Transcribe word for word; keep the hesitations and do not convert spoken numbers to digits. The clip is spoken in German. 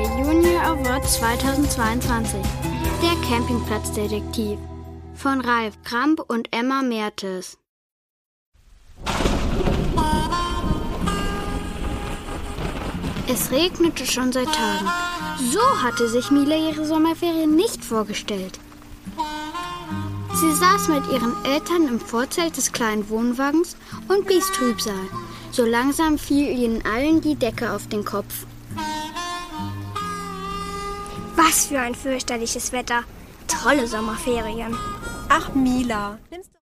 Junior Award zweitausendzweiundzwanzig. Der Campingplatzdetektiv von Ralf Kramp und Emma Mertes. Es regnete schon seit Tagen. So hatte sich Mila ihre Sommerferien nicht vorgestellt. Sie saß mit ihren Eltern im Vorzelt des kleinen Wohnwagens und blies Trübsal. So langsam fiel ihnen allen die Decke auf den Kopf. Was für ein fürchterliches Wetter. Tolle Sommerferien. Ach, Mila, nimmst